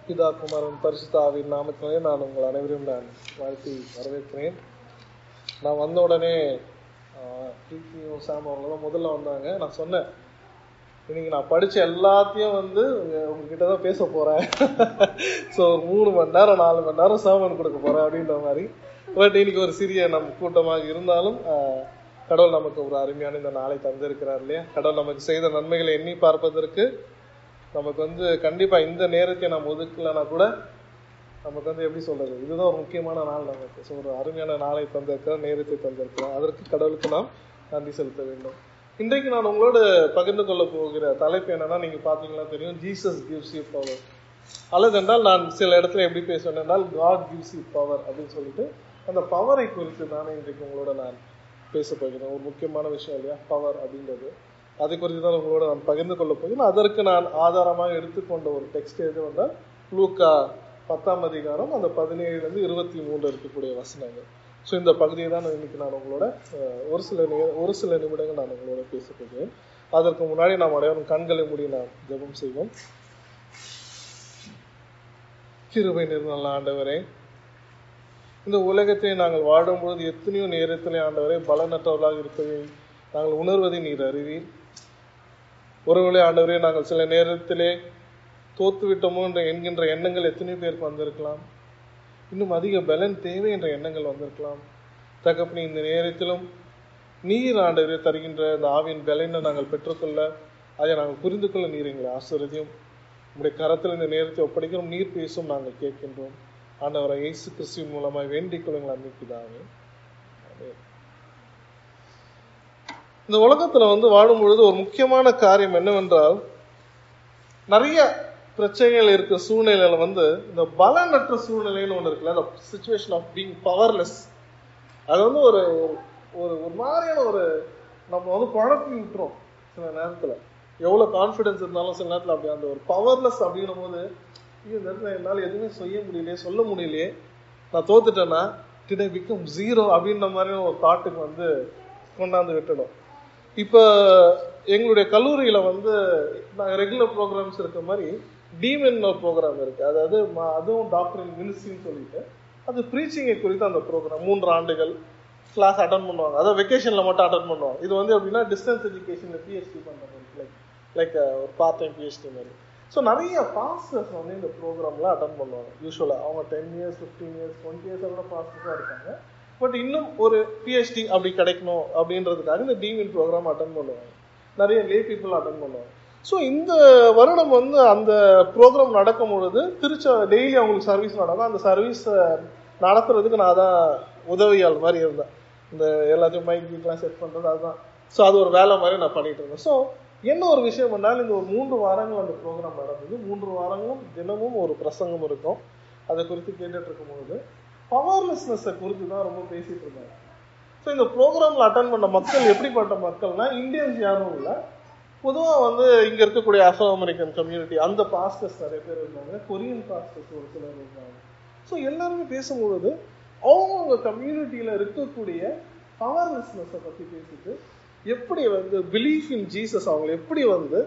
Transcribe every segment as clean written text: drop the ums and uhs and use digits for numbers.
பிதா குமாரன் பரிசுத்த ஆவியின் நாமத்திலே நான் உங்கள் அனைவரையும் நான் வாழ்த்தி வரவேற்கிறேன். நான் வந்த உடனே பிரீத்தியும் சாம் அவங்களாம் முதல்ல வந்தாங்க. நான் சொன்னேன், இன்னைக்கு நான் படிச்ச எல்லாத்தையும் உங்ககிட்ட தான் பேச போறேன். ஸோ 3 மணி நேரம் 4 மணி நேரம் சாமான் கொடுக்க போறேன் அப்படின்ற மாதிரி. பட் இன்னைக்கு ஒரு சிறிய நம்ம கூட்டமாக இருந்தாலும் கடவுள் நமக்கு ஒரு அருமையான இந்த நாளை தந்திருக்கிறார் இல்லையா. கடவுள் நமக்கு செய்த நன்மைகளை எண்ணி பார்ப்பதற்கு நமக்கு கண்டிப்பா இந்த நேரத்தை நம்ம ஒதுக்கலன்னா கூட நமக்கு எப்படி சொல்றது, இதுதான் ஒரு முக்கியமான நாள் நமக்கு. ஸோ ஒரு அருமையான நாளை தந்திருக்கிறோம், நேரத்தை தந்திருக்கிறோம். அதற்கு கடவுளுக்கு நாம் நன்றி செலுத்த வேண்டும். இன்றைக்கு நான் உங்களோட பகிர்ந்து கொள்ள போகிற தலைப்பு என்னன்னா, நீங்க பாத்தீங்கன்னா தெரியும், ஜீசஸ் கிவ்ஸ் யூ பவர். அல்லது என்றால் நான் சில இடத்துல எப்படி பேசுவேன் என்றால், காட் கிவ்ஸ் யூ பவர் அப்படின்னு சொல்லிட்டு அந்த பவரை குறித்து தானே இன்றைக்கு உங்களோட நான் பேச போகிறேன். ஒரு முக்கியமான விஷயம் இல்லையா பவர் அப்படின்றது. அதை குறித்து தான் உங்களோட நான் பகிர்ந்து கொள்ள போகிறேன். அதற்கு நான் ஆதாரமாக எடுத்துக்கொண்ட ஒரு டெக்ஸ்ட் எது வந்தால் லூக்கா 10ஆம் அதிகாரம் அந்த 17 - 23 இருக்கக்கூடிய வசனங்கள். ஸோ இந்த பகுதியை தான் இன்னைக்கு நான் உங்களோட ஒரு சில நிமிடங்கள் நான் உங்களோட பேச போகிறேன். அதற்கு முன்னாடி நாம் அனைவரும் கண்களை மூடி நாம் ஜெபம் செய்வோம். கிருபை நிறைந்த ஆண்டவரே, இந்த உலகத்தை நாங்கள் வாழும்பொழுது எத்தனையோ நேரத்திலே ஆண்டவரே பலனற்றவர்களாக இருப்பதை நாங்கள் உணர்வதை நீர் அறிவீர். ஒருவேளை ஆண்டவரே நாங்கள் சில நேரத்திலே தோத்து விட்டோமோ என்கின்ற எண்ணங்கள் எத்தனையோ பேருக்கு வந்திருக்கலாம். இன்னும் அதிக பலன் தேவை என்ற எண்ணங்கள் வந்திருக்கலாம். தகப்பனே, இந்த நேரத்திலும் நீர் ஆண்டவரே தருகின்ற இந்த ஆவியின் பலனை நாங்கள் பெற்றுக்கொள்ள, அதை நாங்கள் புரிந்து கொள்ள நீர் எங்களை ஆசீர்வதியும். உங்களுடைய கரத்தில் இந்த நேரத்தை ஒப்படைக்கிறோம். நீர் பேசும் நாங்கள் கேட்கின்றோம். ஆண்டவரை இயேசு கிறிஸ்துவின் மூலமாய் வேண்டிக் கொள்ளுங்கள் அன்பிதாவே. இந்த உலகத்துல வாழும் பொழுது ஒரு முக்கியமான காரியம் என்னவென்றால், நிறைய பிரச்சனைகள் இருக்க சூழ்நிலையில இந்த பலனற்ற சூழ்நிலைன்னு ஒண்ணு இருக்குல்ல, அந்த சிச்சுவேஷன் ஆஃப் பீங் பவர்லெஸ். அது ஒரு ஒரு மாதிரியான நம்ம குழப்பி விட்டுரும் சில நேரத்துல. எவ்வளவு கான்பிடன்ஸ் இருந்தாலும் சில நேரத்துல அப்படி அந்த ஒரு பவர்லெஸ் அப்படின்னும் போது, இந்த நேரத்துல என்னால எதுவுமே செய்ய முடியலையே, சொல்ல முடியலையே, நான் தோத்துட்டேன்னா டிட் ஐ பிகம் ஜீரோ அப்படின்ற மாதிரி ஒரு தாட்டுக்கு கொண்டாந்து விட்டுடும். இப்போ எங்களுடைய கல்லூரியில ரெகுலர் ப்ரோக்ராம்ஸ் இருக்கிற மாதிரி டீமன் ஒரு ப்ரோக்ராம் இருக்கு. அதாவது அதுவும் டாக்டர் மினிஸ்ட்ரின்னு சொல்லிட்டு அது ப்ரீச்சிங்கை குறித்து அந்த ப்ரோக்ராம் 3 ஆண்டுகள் கிளாஸ் அட்டன் பண்ணுவாங்க. அதாவது வெக்கேஷன்ல மட்டும் அட்டன் பண்ணுவாங்க. இது எப்படின்னா டிஸ்டன்ஸ் எஜுகேஷன்ல பிஹெச்டி பண்ற மாதிரி, லைக் ஒரு பார்ட் டைம் பிஹெச்டி மாதிரி. ஸோ நிறைய பாஸ்டர்ஸ் இந்த ப்ரோக்ராம்ல அட்டன் பண்ணுவாங்க. யூஸ்வலா அவங்க 10 years 15 years 20 years கூட பாஸ்டர்ஸா இருக்காங்க. பட் இன்னும் ஒரு பிஹெச்டி அப்படி கிடைக்கணும் அப்படின்றதுக்காக இந்த டீமின் ப்ரோக்ராம் அட்டன் பண்ணுவாங்க. நிறைய லே பீப்புள் அட்டன் பண்ணுவாங்க. ஸோ இந்த வருடம் அந்த ப்ரோக்ராம் நடக்கும் பொழுது டெய்லி அவங்களுக்கு சர்வீஸ் நடக்கும். அந்த சர்வீஸ் நடத்துறதுக்கு நான் தான் உதவியாள் மாதிரி இருந்தேன். இந்த எல்லாத்தையும் மைக் வீட்லாம் செட் பண்றது அதுதான். ஸோ அது ஒரு வேலை மாதிரி நான் பண்ணிட்டு இருந்தேன். ஸோ என்ன ஒரு விஷயம் பண்ணாலும் இந்த ஒரு 3 வாரங்கள் அந்த ப்ரோக்ராம் நடந்தது. 3 வாரங்களும் தினமும் ஒரு பிரசங்கம் இருக்கும். அதை குறித்து கேட்டுட்டு இருக்கும் பொழுது பவர்லெஸ்னஸை குறித்து தான் ரொம்ப பேசிட்டு இருந்தாங்க. ஸோ இந்த ப்ரோக்ராம்ல அட்டன் பண்ண மக்கள் எப்படிப்பட்ட மக்கள்னா, இந்தியன்ஸ் யாரும் இல்லை. பொதுவாக இங்க இருக்கக்கூடிய ஆஃப்ரோ அமெரிக்கன் கம்யூனிட்டி அந்த பாஸ்டர்ஸ் நிறைய பேர் இருந்தாங்க. கொரியன் பாஸ்டர்ஸ் ஒரு சிலர் இருந்தாங்க. ஸோ எல்லாருமே பேசும்பொழுது அவங்க கம்யூனிட்டியில இருக்கக்கூடிய பவர்லெஸ்னஸை பத்தி பேசிட்டு, எப்படி பிலீஃப் இன் ஜீசஸ் அவங்க எப்படி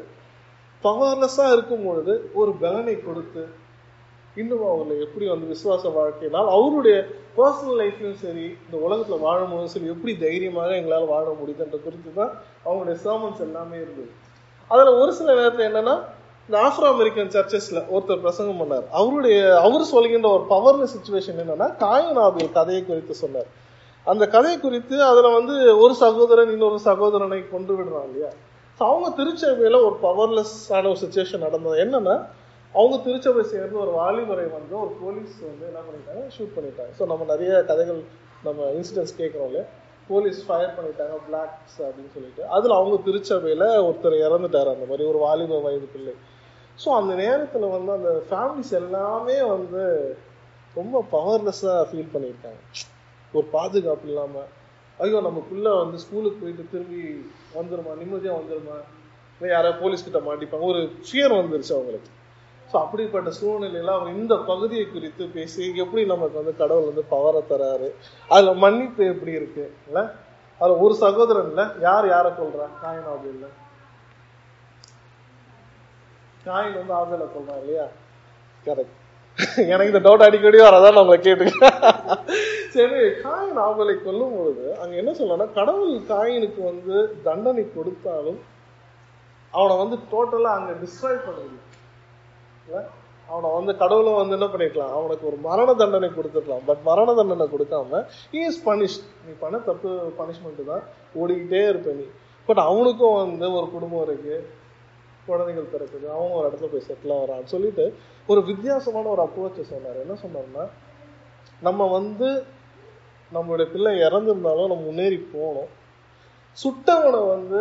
பவர்லெஸ்ஸா இருக்கும் பொழுது ஒரு பலனை கொடுத்து, இன்னும் அவங்களை எப்படி விசுவாச வாழ்க்கையினால் அவருடைய பர்சனல் லைஃப்லயும் சரி, இந்த உலகத்துல வாழும்போதும் சரி, எப்படி தைரியமாக எங்களால் வாழ முடியுதுன்ற குறித்து தான் அவங்களுடைய சர்மன்ஸ் எல்லாமே இருந்தது. அதுல ஒரு சில நேரத்துல என்னன்னா, இந்த ஆப்ரோ அமெரிக்கன் சர்ச்சஸ்ல ஒருத்தர் பிரசங்கம் பண்ணார். அவர் சொல்கின்ற ஒரு பவர்லெஸ் சிச்சுவேஷன் என்னன்னா, காயின் ஆபேல் கதையை குறித்து சொன்னார். அந்த கதையை குறித்து அதுல ஒரு சகோதரன் இன்னொரு சகோதரனை கொண்டு விடுறான் இல்லையா. அவங்க திருச்சபையில ஒரு பவர்லெஸ் ஆன ஒரு சிச்சுவேஷன் நடந்தது. என்னன்னா, அவங்க திருச்சபை சேர்ந்து ஒரு வாலிபரை ஒரு போலீஸ் என்ன பண்ணிட்டாங்க, ஷூட் பண்ணிட்டாங்க. ஸோ நம்ம நிறைய கதைகள் நம்ம இன்சிடென்ட்ஸ் கேட்குறோம் இல்லையா. போலீஸ் ஃபயர் பண்ணிட்டாங்க பிளாக்ஸ் அப்படின்னு சொல்லிட்டு. அதுல அவங்க திருச்சபையில ஒருத்தர் இறந்துட்டாரு, அந்த மாதிரி ஒரு வாலிப வயது பிள்ளை. ஸோ அந்த நேரத்துல அந்த ஃபேமிலிஸ் எல்லாமே ரொம்ப பவர்லெஸ்ஸா ஃபீல் பண்ணியிருக்காங்க. ஒரு பாதுகாப்பு இல்லாம, ஐயோ நம்ம பிள்ளை ஸ்கூலுக்கு போயிட்டு திரும்பி வந்துருமா, நிம்மதியா வந்துருமா, இல்லை யாராவது போலீஸ் கிட்ட மாட்டிப்பாங்க, ஒரு ஃபியர் வந்துருச்சு அவங்களுக்கு. ஸோ அப்படிப்பட்ட சூழ்நிலையில அவர் இந்த பகுதியை குறித்து பேசி, எப்படி நமக்கு கடவுள் பவரை தராரு, அதுல மன்னிப்பு எப்படி இருக்கு இல்ல. அதுல ஒரு சகோதரன்ல யாரை கொள்றா, காயின் ஆபேல். காயின் ஆபேலை கொள்றான் இல்லையா. கரெக்ட். எனக்கு இந்த டவுட் அடிக்கடி வரதான் நான் உங்களை கேட்டுக்கிறேன். சரி, காயின் ஆபலை கொல்லும் பொழுது அங்க என்ன சொல்லணும்னா, கடவுள் காயினுக்கு வந்து தண்டனை கொடுத்தாலும் அவனை வந்து டோட்டலா அங்க டிஸ்ட்ராய் பண்ண முடியும். அவனை வந்து கடவுளும் வந்து என்ன பண்ணிக்கலாம், அவனுக்கு ஒரு மரண தண்டனை கொடுத்துருக்கலாம். பட் மரண தண்டனை கொடுக்காம he is punished. நீ பண்ண தப்பு பனிஷ்மெண்ட் தான், ஓடிக்கிட்டே இருப்ப நீ. பட் அவனுக்கும் வந்து ஒரு குடும்பம் இருக்கு, குழந்தைகள் பிறக்குது, அவங்க ஒரு இடத்துல போய் செட்டில் ஆகிறான்னு சொல்லிட்டு ஒரு வித்தியாசமான ஒரு அப்ரோச்சை சொன்னார். என்ன சொன்னார்னா, நம்ம வந்து நம்மளுடைய பிள்ளை இறந்துருந்தாலும் நம்ம முன்னேறி போகணும். சுட்டவனை வந்து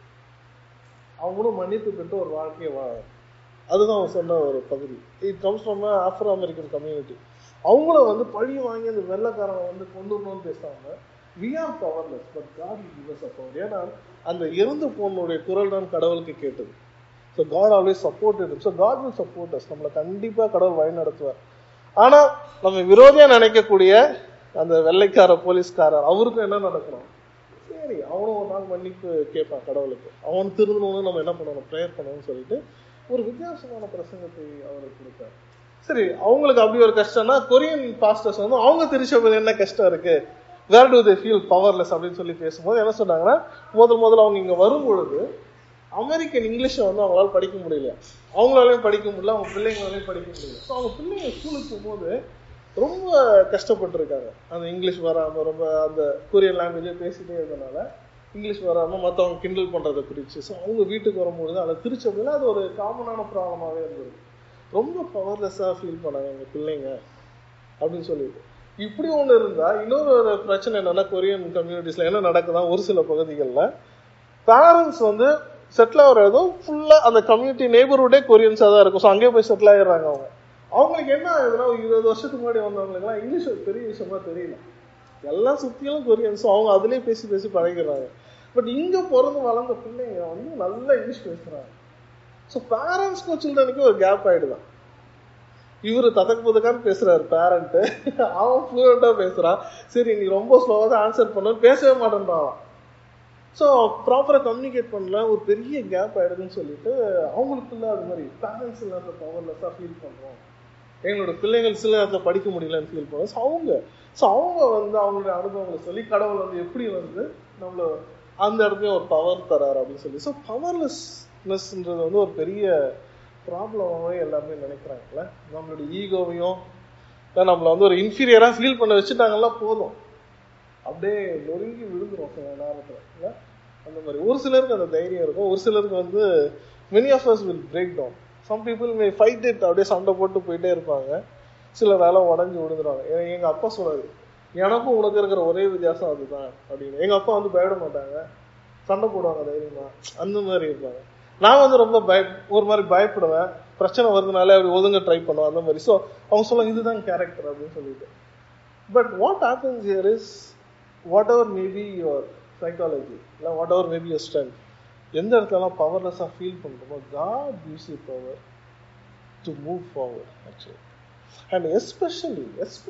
அவங்களும் மன்னிப்பு பெற்று ஒரு வாழ்க்கையை வாழ, அதுதான் அவன் சொன்ன ஒரு பகுதி. It comes from Afro American community. அவங்கள வந்து பழி வாங்கி அந்த வெள்ளைக்காரனை வந்து கொண்டு வரணும்னு பேசாம we are powerless but God will give us a power. ஏன்னா அந்த இறந்து போனுடைய குரல் தான் கடவுளுக்கு கேட்டது. So God always supported him. So God will support us. நம்மளை கண்டிப்பா கடவுள் வழி நடத்துவார். ஆனா நம்ம விரோதியா நினைக்கக்கூடிய அந்த வெள்ளைக்கார போலீஸ்காரர் அவருக்கும் என்ன நடக்கணும், சரி அவனும் ஒரு நாள் மன்னிப்பு கேட்பான் கடவுளுக்கு, அவன் திருந்தணும்னு நம்ம என்ன பண்ணணும், ப்ரேயர் பண்ணணும்னு சொல்லிட்டு ஒரு வித்தியாசமான பிரசங்கத்தை அவருக்கு கொடுத்தார். சரி, அவங்களுக்கு அப்படி ஒரு கஷ்டம்னா கொரியன் பாஸ்டர்ஸ் வந்து அவங்க திருச்சபையில் என்ன கஷ்டம் இருக்கு, where do they feel powerless அப்படின்னு சொல்லி பேசும்போது என்ன சொன்னாங்கன்னா, முதல்ல அவங்க இங்க வரும் பொழுது அமெரிக்கன் இங்கிலீஷை வந்து அவங்களால படிக்க முடியல, அவங்களாலையும் படிக்க முடியல, அவங்க பிள்ளைங்களாலையும் படிக்க முடியல. ஸோ அவங்க பிள்ளைங்க ஸ்கூலுக்கு போகும்போது ரொம்ப கஷ்டப்பட்டுருக்காங்க. அந்த இங்கிலீஷ் வராம ரொம்ப அந்த கொரியன் லாங்குவேஜே பேசிட்டே இருந்தனால இங்கிலீஷ் வராமல் மற்றவங்க கிண்டல் பண்ணுறதை குறித்து. ஸோ அவங்க வீட்டுக்கு வரும்பொழுது அதை திருச்சபையில் அது ஒரு காமனான ப்ராப்ளமாகவே இருந்தது. ரொம்ப பவர்லெஸ்ஸாக ஃபீல் பண்ணாங்க எங்கள் பிள்ளைங்க அப்படின்னு சொல்லிட்டு. இப்படி ஒன்று இருந்தால் இன்னொரு ஒரு பிரச்சனை என்னென்னா, கொரியன் கம்யூனிட்டிஸில் என்ன நடக்குதான், ஒரு சில பகுதிகளில் பேரண்ட்ஸ் வந்து செட்டில் ஆகிறதும் ஃபுல்லாக அந்த கம்யூனிட்டி நெய்பர்ஹுட்டே கொரியன்ஸாக தான் இருக்கும். ஸோ அங்கேயே போய் செட்டில் ஆகிடுறாங்க. அவங்களுக்கு என்ன ஆகுதுன்னா, 20 வருஷத்துக்கு முன்னாடி வந்தவங்களுக்குலாம் இங்கிலீஷ் ஒரு பெரிய விஷயமா தெரியல, எல்லாம் சுற்றியும் கொரியன்ஸும் அவங்க அதுலேயே பேசி பேசி பழகிறாங்க. பட் இங்கே பிறந்து வளர்ந்த பிள்ளைங்க வந்து நல்லா இங்கிலீஷ் பேசுகிறாங்க. ஸோ பேரண்ட்ஸ்க்கும் சில்ட்ரனுக்கும் ஒரு கேப் ஆகிடுதான். இவர் ததக்கு புதக்கான்னு பேசுறாரு பேரண்ட்டு, அவன் ஃப்ளூயண்டா பேசுறான். சரி நீ ரொம்ப ஸ்லோவா தான் ஆன்சர் பண்ண, பேசவே மாட்டேன்றான். ஸோ ப்ராப்பரா கம்யூனிகேட் பண்ணல, ஒரு பெரிய கேப் ஆயிடுதுன்னு சொல்லிட்டு அவங்களுக்குள்ள அது மாதிரி பேரண்ட்ஸ் இல்லாத பவர்லெஸ்ஸா ஃபீல் பண்றோம், எங்களோட பிள்ளைகள் சில இடத்துல படிக்க முடியலன்னு ஃபீல் பண்ணுவோம். ஸோ அவங்க வந்து அவங்களுடைய அனுபவங்களை சொல்லி கடவுள் வந்து எப்படி வந்து நம்மள அந்த இடத்துலயும் ஒரு பவர் தராரு அப்படின்னு சொல்லி. ஸோ பவர்லெஸ்ன்றது வந்து ஒரு பெரிய ப்ராப்ளமாகவே எல்லாருமே நினைக்கிறாங்கல்ல. நம்மளுடைய ஈகோவையும் நம்மளை வந்து ஒரு இன்ஃபீரியரா ஃபீல் பண்ண வச்சுட்டாங்கன்னா போதும், அப்படியே நொறுங்கி விழுந்துரும் சில நேரத்தில் இல்லை. அந்த மாதிரி ஒரு சிலருக்கு அந்த தைரியம் இருக்கும், ஒரு சிலருக்கு வந்து many of us will break down. Some people may fight it, அப்படியே சண்டை போட்டு போயிட்டே இருப்பாங்க, சில வேலை உடஞ்சி விழுந்துருவாங்க. எங்க அப்பா சொன்னாரு, எனக்கும் உனக்கு இருக்கிற ஒரே வித்தியாசம் அதுதான் அப்படின்னு. எங்க அப்பா வந்து பயப்பட மாட்டாங்க, சண்டை போடுவாங்க தைரியமா, அந்த மாதிரி இருப்பாங்க. நான் வந்து ரொம்ப ஒரு மாதிரி பயப்படுவேன், பிரச்சனை வருதுனாலே அப்படி ஒதுங்க ட்ரை பண்ணுவேன் அந்த மாதிரி. ஸோ அவங்க சொல்லுவாங்க இதுதான் கேரக்டர் அப்படின்னு சொல்லிட்டு. But what happens here is, whatever maybe your psychology இல்லை whatever maybe your strength, எந்த இடத்துலலாம் பவர்லெஸ்ஸாக ஃபீல் பண்ணுறோமோ God gives you power to move forward actually. And especially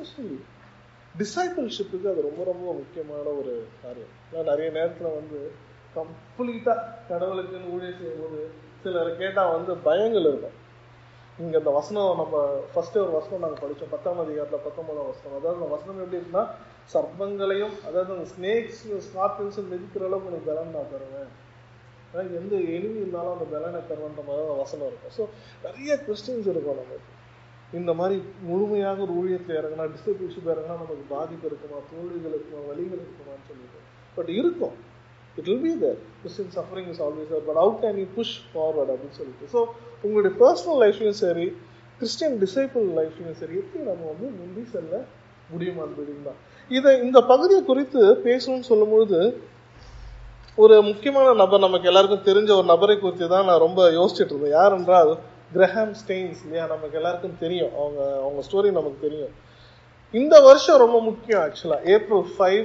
discipleshipக்கு அது ரொம்ப ரொம்ப முக்கியமான ஒரு காரியம். நிறைய நேரத்தில் வந்து கம்ப்ளீட்டாக கடவுளுக்குன்னு ஊழியம் செய்யும்போது சிலரை கேட்டால் வந்து பயங்கள் இருக்கும். இங்கே இந்த வசனம் நம்ம ஃபர்ஸ்ட் ஒரு வசனம் நாங்கள் படித்தோம் 10ஆம் அதிகாரத்தில் 19ஆம் வசனம். அதாவது அந்த வசனம் எப்படி இருக்குன்னா, சர்ப்பங்களையும் அதாவது அந்த ஸ்னேக்ஸ் ஸ்கார்பியன்ஸும் மிதிக்கிற அளவுக்கு உனக்கு பலன் நான் தருவேன், எந்த எனிமி இருந்தாலும் அந்த பலனை தருவன்ற மாதிரி அந்த வசனம் இருக்கும். ஸோ நிறைய கொஸ்டின்ஸ் இருக்கும் நமக்கு. இந்த மாதிரி முழுமையாக ஒரு ஊழியத்தில் இறங்கினா, டிஸ்ட்ரிபியூஷன் இறங்கினா நமக்கு பாதிப்பு இருக்குமா, தோல்விகள் இருக்குமா, வலிகள் இருக்குமான்னு சொல்லிட்டு. பட் இருக்கும், it will be there. Christian suffering is always there, but how can you push forward அப்படின்னு சொல்லிட்டு. ஸோ உங்களுடைய பர்சனல் லைஃப்லையும் சரி, கிறிஸ்டியன் டிசைபிள் லைஃப்லையும் சரி, எப்படி நம்ம வந்து முந்தி செல்ல முடியுமா அப்படின்னா, இந்த பகுதியை குறித்து பேசணும்னு சொல்லும்பொழுது ஒரு முக்கியமான நபர், நமக்கு எல்லாருக்கும் தெரிஞ்ச ஒரு நபரை குறித்து தான் நான் ரொம்ப யோசிச்சுட்டு இருந்தேன். யார் என்றால் கிரஹாம் ஸ்டெயின்ஸ் இல்லையா, நமக்கு எல்லாருக்கும் தெரியும், அவங்க ஸ்டோரி நமக்கு தெரியும். இந்த வருஷம் ரொம்ப முக்கியம் ஆக்சுவலாக. April 5,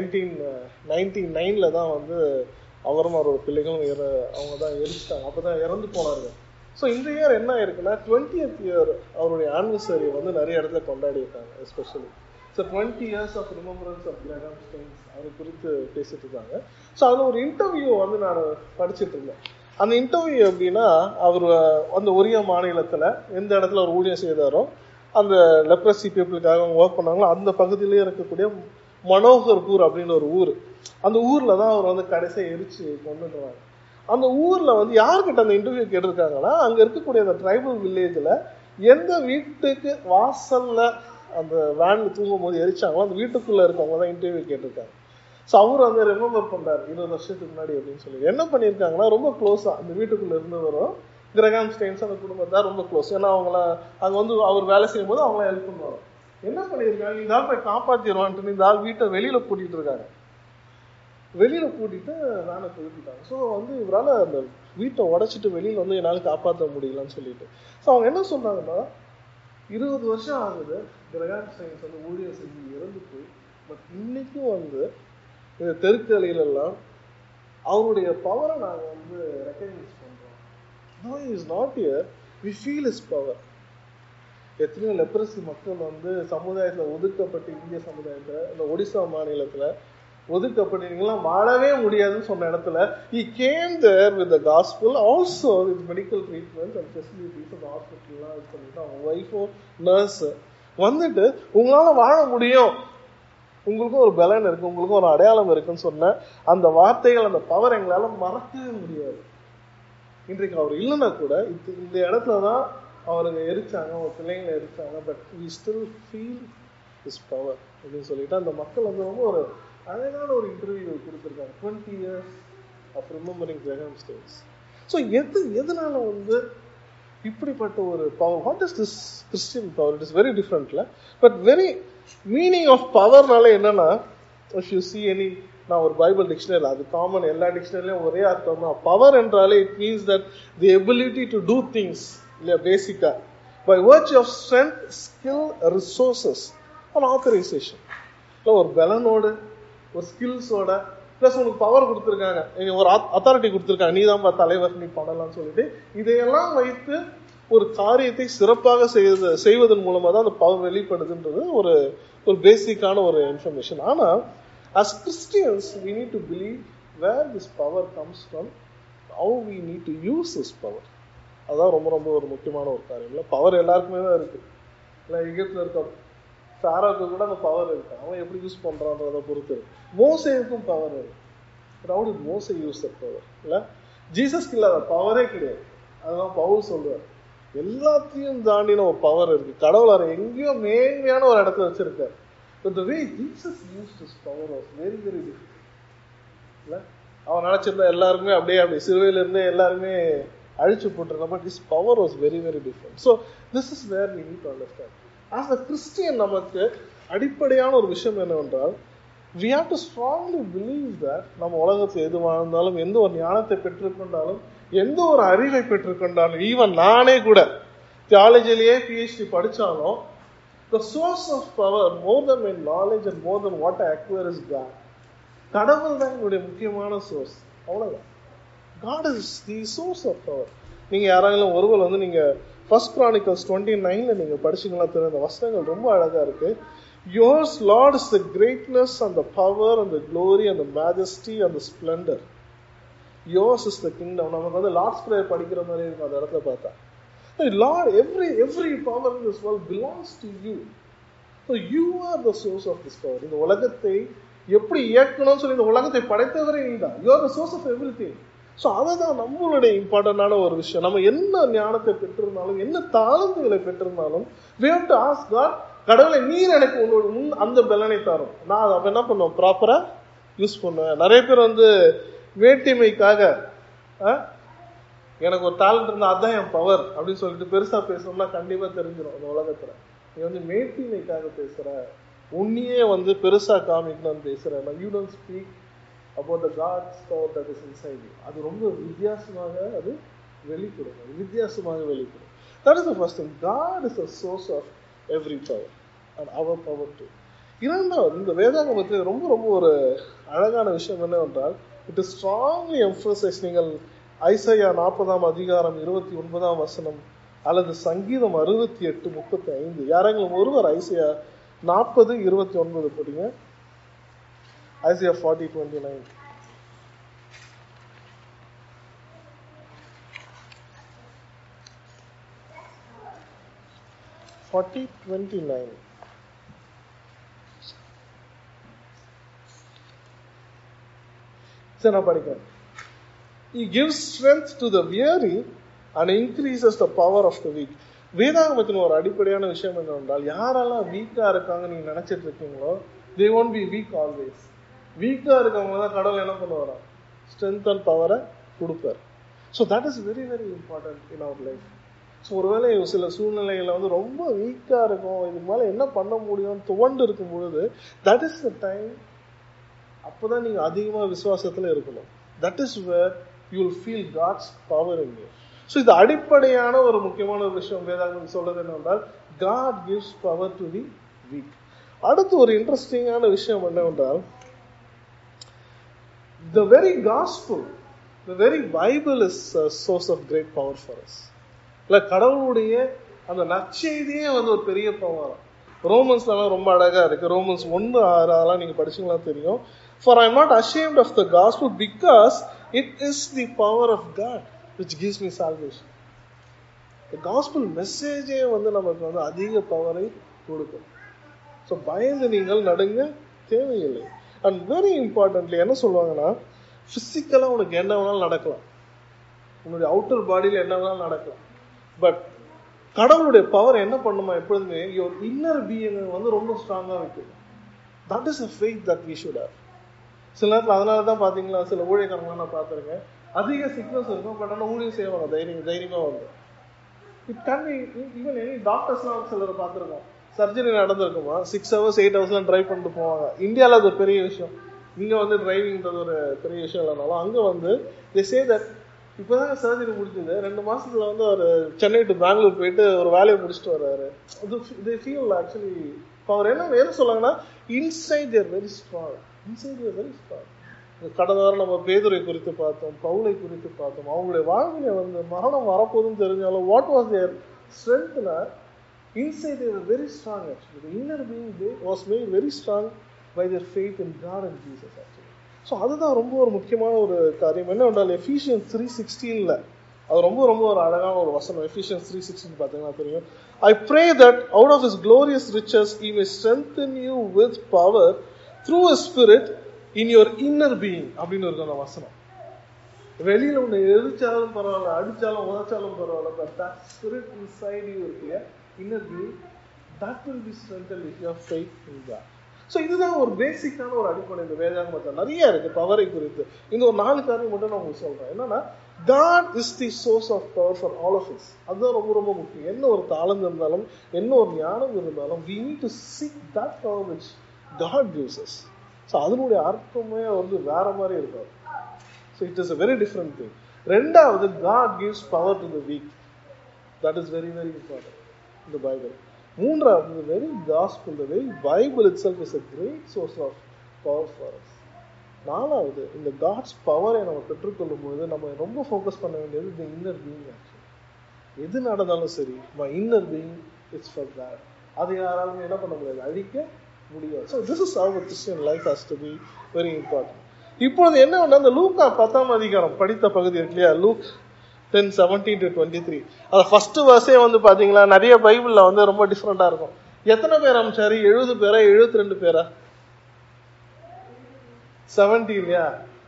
1999 தான் வந்து அவரும் அவரோட பிள்ளைகளும் அவங்க தான் எரிச்சிட்டாங்க, அப்போ தான் இறந்து போனாங்க. ஸோ இந்த இயர் என்ன ஆயிருக்குன்னா 20th இயர் அவருடைய ஆனிவர்சரி வந்து நிறைய இடத்துல கொண்டாடி இருக்காங்க. Especially so 20 years of remembrance of Graham Staines அதை குறித்து பேசிட்டு இருக்காங்க. ஸோ அதில் ஒரு இன்டர்வியூ வந்து நான் படிச்சுட்டு இருந்தேன். அந்த இன்டர்வியூ எப்படின்னா, அவர் அந்த ஒரிய மாநிலத்தில் எந்த இடத்துல ஒரு ஊழியம் செய்தாரோ அந்த லெப்ரசி பீப்புளுக்காக அவங்க ஒர்க் பண்ணாங்களோ அந்த பகுதியிலேயே இருக்கக்கூடிய மனோகர்பூர் அப்படின்னு ஒரு ஊர். அந்த ஊர்ல தான் அவர் வந்து கடைசியை எரிச்சு கொண்டுடுறாங்க. அந்த ஊர்ல வந்து யாருக்கிட்ட அந்த இன்டர்வியூ கேட்டிருக்காங்கன்னா, அங்க இருக்கக்கூடிய அந்த ட்ரைபல் வில்லேஜ்ல எந்த வீட்டுக்கு வாசல்ல அந்த வேன்ல தூங்கும் போது எரிச்சாங்களோ அந்த வீட்டுக்குள்ள இருக்கவங்க தான் இன்டர்வியூ கேட்டிருக்காங்க. ஸோ அவர் வந்து ரிமெம்பர் பண்றாரு 20 வருஷத்துக்கு முன்னாடி அப்படின்னு சொல்லி. என்ன பண்ணியிருக்காங்கன்னா, ரொம்ப க்ளோஸா அந்த வீட்டுக்குள்ள இருந்து வரும் கிரகாம் ஸ்டெயின்ஸ் அந்த குடும்பத்தை ரொம்ப க்ளோஸ். ஏன்னா அவங்கள அங்க வந்து அவர் வேலை செய்யும் போது அவங்கள ஹெல்ப் பண்ணுவாங்க. என்ன பண்ணியிருக்காங்க, இந்த ஆள் போய் காப்பாத்திடுவான்ட்டு இந்த ஆள் வீட்டை வெளியில பூட்டிட்டு இருக்காங்க. வெளியில பூட்டிட்டு வேனை போயிட்டாங்க. ஸோ வந்து இவரால் அந்த வீட்டை உடைச்சிட்டு வெளியில வந்து என்னால் காப்பாற்ற முடியலன்னு சொல்லிட்டு. ஸோ அவங்க என்ன சொன்னாங்கன்னா, 20 வருஷம் ஆகுது கிரகாம் ஸ்டெயின்ஸ் வந்து ஊழியர் செஞ்சு இறந்து போய், பட் இன்னைக்கும் வந்து இந்த தெருக்களிலெல்லாம் அவருடைய பவரை நாங்கள் வந்து ரெக்கக்னைஸ் பண்றோம். No, he is not here. We feel his power. எத்தனையோ லெப்ரசி மக்கள் வந்து சமுதாயத்துல ஒதுக்கப்பட்டு, இந்திய சமுதாயத்துல இந்த ஒடிசா மாநிலத்துல ஒதுக்கப்பட்டு நீங்களாம் வாழவே முடியாதுன்னு சொன்ன இடத்துல he came there with the gospel, also with medical treatment and facilities. அந்த ஹாஸ்பிட்டல்லாம் இது பண்ணிட்டு அவங்க ஒய்ஃபோ நர்ஸ் வந்துட்டு உங்களால வாழ முடியும், உங்களுக்கும் ஒரு பலன் இருக்கு, உங்களுக்கும் ஒரு அடையாளம் இருக்குன்னு சொன்ன அந்த வார்த்தைகள், அந்த பவர் எங்களால மறக்கவே முடியாது. இன்றைக்கு அவர் இல்லைன்னா கூட இந்த இடத்துலதான் அவருக்கு எரிச்சாங்க, அவங்க பிள்ளைங்களை எரிச்சாங்க, but we still feel his power அப்படின்னு சொல்லிட்டு அந்த மக்கள் வந்து ரொம்ப ஒரு அழகான ஒரு இன்டர்வியூ கொடுத்துருக்காங்க. 20 years of remembering Graham States. So எதனால வந்து இப்படிப்பட்ட ஒரு power? What is this Christian power? It is very டிஃப்ரெண்ட்ல, பட் வெரி மீனிங் ஆஃப் பவர்னால என்னன்னா, if you see any, நான் ஒரு பைபிள் டிக்ஷனரி, அது காமன் எல்லா டிக்ஷனரிலையும் ஒரே அர்த்தம் தான். பவர் என்றாலே it means that the ability to do things, இல்லையா, பேசிக்கா by virtue of strength, skill, resources and authorisation. இல்லை ஒரு பலனோடு ஒரு ஸ்கில்ஸோட பிளஸ் உனக்கு பவர் கொடுத்துருக்காங்க, ஒரு அத்தாரிட்டி கொடுத்துருக்காங்க, நீ தான் தலைவர், நீ பண்ணலாம்னு சொல்லிட்டு இதையெல்லாம் வைத்து ஒரு காரியத்தை சிறப்பாக செய்வதன் மூலமா தான் அந்த பவர் வெளிப்படுதுன்றது ஒரு பேசிக்கான ஒரு இன்ஃபர்மேஷன். ஆனா as Christians we need to believe where this power comes from, how we need to use this power. அதான் ரொம்ப ரொம்ப ஒரு முக்கியமான ஒரு காரியம். இல்லை பவர் எல்லாருக்குமே தான் இருக்கு. இல்லை எகிப்துல இருக்க ஃபாரோக்கு கூட அந்த பவர் இருக்கு, அவன் எப்படி யூஸ் பண்றான்றதை பொறுத்து இருக்கு. மோசேக்கும் பவர் இருக்கு, but how did Moses use that power? இல்லை ஜீசஸ்க்கு இல்லாத பவரே கிடையாது. அதுதான் பவுல் சொல்றாரு, எல்லாத்தையும் தாண்டின ஒரு பவர் இருக்கு. கடவுள் எங்கேயோ மேன்மையான ஒரு இடத்துல வச்சிருக்காரு. But the way Jesus used his power was very very different. இல்ல அவன் நினைச்சிருந்தா எல்லாருமே அப்படியே சிறுவையில இருந்தே எல்லாருமே அழிச்சு போட்டிருக்கான். But his power was very very different. So this is where we need to understand. As a Christian, நமக்கு அடிப்படையான ஒரு விஷயம் என்னவென்றால், we have to strongly believe that நம்ம உலகத்தில் எது வாழ்ந்தாலும், எந்த ஒரு ஞானத்தை பெற்றுக்கொண்டாலும், எந்த ஒரு அறிவை பெற்றுக்கொண்டாலும், ஈவன் நானே கூட தியாலஜிலேயே PhD படிச்சாலும், the source of power more than my knowledge and more than what I acquire is God. கடவுள் தான் என்னுடைய முக்கியமான சோர்ஸ், அவ்வளவுதான். God is the source of power. நீங்க யாராலும் ஒருவர் வந்து நீங்க First Chronicles 29 நீங்க படிச்சீங்களா தெரியும், அந்த வசனங்கள் ரொம்ப அழகா இருக்கு. Yours Lord is the greatness and the power and the glory and the majesty and the splendor. Yours is the kingdom. நமக்கு வந்து லார்ட்ஸ் பிரேயர் படிக்கிற மாதிரி இருக்கும் அந்த இடத்துல பார்த்தா. Lord, every power in this world belongs to you. So you are the source of this power. இந்த உலகத்தை எப்படி இயக்கணும்னு சொல்லி இந்த உலகத்தை படைத்தவரே நீதான். You are the source of everything. So அதுதான் நம்மளுடைய இம்பார்ட்டன்டான ஒரு விஷயம். நம்ம என்ன ஞானத்தை பெற்றிருந்தாலும், என்ன தாளந்துகளை பெற்றிருந்தாலும், we have to ask God, கடவுளை நீர் எனக்கு அந்த பலனை தரும், நான் அதை என்ன பண்ணுவேன், ப்ராப்பரா யூஸ் பண்ணுவேன். நிறைய பேர் வந்து வேட்டிமைக்காக எனக்கு ஒரு டேலண்ட் இருந்தா அதான் என் பவர் அப்படின்னு சொல்லிட்டு பெருசா பேசணும்னா கண்டிப்பா தெரிஞ்சிடும் அந்த உலகத்துல. நீ வந்து மேட்டிமைக்காக பேசுற, உன்னையே வந்து பெருசா காமிக்கணும்னு பேசுற, you don't speak about the God's power that is inside you. அது ரொம்ப வித்தியாசமாக அது வெளிப்படும், வித்தியாசமாக வெளிப்படும். That is the first thing. God is the source of every power and our power too. இரண்டாவது, இந்த வேதாகமத்தில் ரொம்ப ரொம்ப ஒரு அழகான விஷயம் என்னவென்றால், it is strongly emphasized. நீங்கள் ஐசையா 40 அதிகாரம் 29 வசனம் அல்லது சங்கீதம் 68:35, யாரெങ്കിലും ஒருவர் ஐசையா 40:29 படிங்க. Isaiah 40:29. 40:29. சரி, நான் படிக்கிறேன். He gives strength to the weary and increases the power of the weak. வேதாகமத்தின் ஒரு அடிப்படையான விஷயம் என்னவென்றால், யாரெல்லாம் வீக்கா இருக்காங்க நீங்க நினைச்சிட்டு இருக்கீங்களோ, they won't be weak always. வீக்கா இருக்கவங்க தான் கடவுள் என்ன பண்ணுவாரா, ஸ்ட்ரென்த் அண்ட் பவரை கொடுப்பார். So that is very very important in our life. So ஒருவேளை சில சூழ்நிலைகளில் வந்து ரொம்ப வீக்கா இருக்கும், இதுக்கு மேலே என்ன பண்ண முடியும்னு துவண்டு இருக்கும் பொழுது, தட் இஸ் த டைம். அப்போதான் நீங்க அதிகமாக விசுவாசத்துல இருக்கணும். That is where you will feel God's power in you. So இது அடிப்படையான ஒரு முக்கியமான ஒரு விஷயம் வேதாகமம் சொல்றது என்னவென்றால், God gives power to the weak. அடுத்து ஒரு இன்ட்ரெஸ்டிங்கான விஷயம் என்னவென்றால், the very gospel, the very Bible is a source of great power for us. இல்ல, கடவுளுடைய அந்த நற்செய்தியே வந்து ஒரு பெரிய பவர். ரோமன்ஸ்லாம் ரொம்ப அழகா இருக்கு. ரோமன்ஸ் 1:6 அதெல்லாம் நீங்க படிச்சீங்களா தெரியும். For I am not ashamed of the gospel because it is the power of God which gives me salvation. The gospel message வந்து நமக்கு வந்து அதிக பவரை கொடுக்கும். ஸோ பயந்து நீங்கள் நடுங்க தேவையில்லை. அண்ட் வெரி இம்பார்ட்டன்ட்லி என்ன சொல்லுவாங்கன்னா, பிசிக்கலா உனக்கு என்ன வேணாலும் நடக்கலாம், உன்னுடைய அவுட்டர் பாடியில என்ன வேணாலும் நடக்கலாம். பட் கடவுளுடைய பவர் என்ன பண்ணுமா, எப்பொழுதுமே யுவர் இன்னர் பீயிங் வந்து ரொம்ப ஸ்ட்ராங்கா வைக்கும். That is a faith that we should have. சில நேரத்தில் அதனால தான் பார்த்தீங்களா, சில ஊழியக்காரங்களாம் நான் பார்த்துருக்கேன், அதிக சிக்னஸ் இருக்கும், பட் ஆனால் ஊழியம் செய்வாங்க தைரியமா வந்து. It can be even any டாக்டர்ஸ்லாம் சிலர் பார்த்துருக்கோம், சர்ஜரி நடந்திருக்குமா 6 hours 8 hours டிரைவ் பண்ணிட்டு போவாங்க. இந்தியாவில் அது ஒரு பெரிய விஷயம். இங்கே வந்து டிரைவிங்கிறது ஒரு பெரிய விஷயம் இல்லைனாலும் அங்கே வந்து they say that இப்போதான் சர்ஜரி முடிஞ்சது, 2 மாசத்துல வந்து ஒரு சென்னை டு பெங்களூர் போயிட்டு ஒரு வேலையை முடிச்சுட்டு வர்றாரு. they feel actually பவர் என்ன சொல்லுவாங்கன்னா, இன்சைட் தேர் வெரி ஸ்ட்ராங். கடந்த வாரம் நம்ம பேதுரை குறித்து பார்த்தோம், பவுலை குறித்து பார்த்தோம். அவங்களுடைய வாழ்வில வந்து மரணம் வரப்போதுன்னு தெரிஞ்சாலும் வாட் வாஸ் தேர் ஸ்ட்ரென்த்னா, inside they were very strong actually. The inner being was made very strong by their faith in God and Jesus actually. So அதுதான் ரொம்ப ஒரு முக்கியமான ஒரு காரியம். என்ன என்றால், எஃபிஷியன்ஸ் 3:16 அது ரொம்ப ரொம்ப ஒரு அழகான ஒரு வசனம். எஃபிஷியன்ஸ் 3:16 பார்த்தீங்கன்னா தெரியும். I pray that out of his glorious riches he may strengthen you with power through his spirit in your inner being அப்படின்னு இருக்கும் அந்த வசனம். வெளியில உன்னை எரிச்சாலும் பரவாயில்ல, அடிச்சாலும் உதச்சாலும் பரவாயில்ல, but that spirit inside you இருக்கு, inner being, that will be strengthened if you have faith in God. So இதுதான் ஒரு பேசிக்கான ஒரு அடிப்படை. இந்த வேதாகமத்தில் நிறைய இருக்கு பவரை குறித்து. இந்த ஒரு 4 காரியம் மட்டும் நான் உங்களுக்கு சொல்றேன். என்னன்னா, God is the source of power for all of us. அதுதான் ரொம்ப ரொம்ப முக்கியம். என்ன ஒரு தாளம் இருந்தாலும், என்ன ஒரு ஞானம் இருந்தாலும், we need to seek that power which God gives us. So அதனுடைய அர்த்தமே வந்து வேற மாதிரி இருக்காது. So it is a very different thing. ரெண்டாவது, God gives power to the weak. That is very very important in the Bible. மூன்றாவது, the very gospel, the very Bible itself is a great source of power for us. நாலாவது, இந்த God's பவரை நம்ம பெற்றுக்கொள்ளும் பொழுது நம்ம ரொம்ப ஃபோக்கஸ் பண்ண வேண்டியது the inner being actually. எது நடந்தாலும் சரி, my inner being is for God. அதை யாராலும் என்ன பண்ண முடியாது, அழிக்க முடியாது. So this is how a Christian life has to be very important. இப்பொழுது என்ன ஒண்ணு, அந்த லூக்கா 10ஆம் அதிகாரம் படித்த பகுதி இருக்கு இல்லையா, லூக் 10:17-23. அது ஃபர்ஸ்ட் வர்ஸே வந்து பாத்தீங்களா, நிறைய பைபிள்ல வந்து ரொம்ப டிஃப்ரெண்டா இருக்கும். எத்தனை பேர் அமைச்சாரு? 70 பேரா 72 பேரா? 70 இல்லையா?